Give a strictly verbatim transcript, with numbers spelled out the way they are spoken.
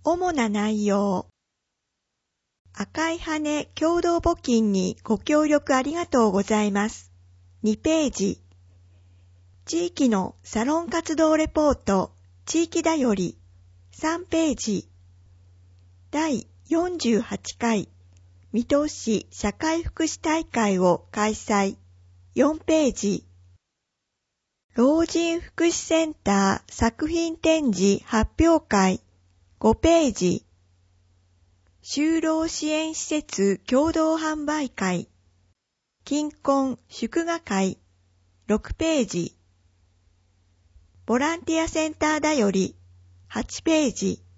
主な内容。赤い羽共同募金にご協力ありがとうございます。にページ。地域のサロン活動レポート、地域だより、さんページ。だいよんじゅうはちかい、水戸市社会福祉大会を開催、よんページ。老人福祉センター作品展示発表会、ごページ。就労支援施設共同販売会、金婚祝賀会、ろくページ。ボランティアセンターだより、はちページ。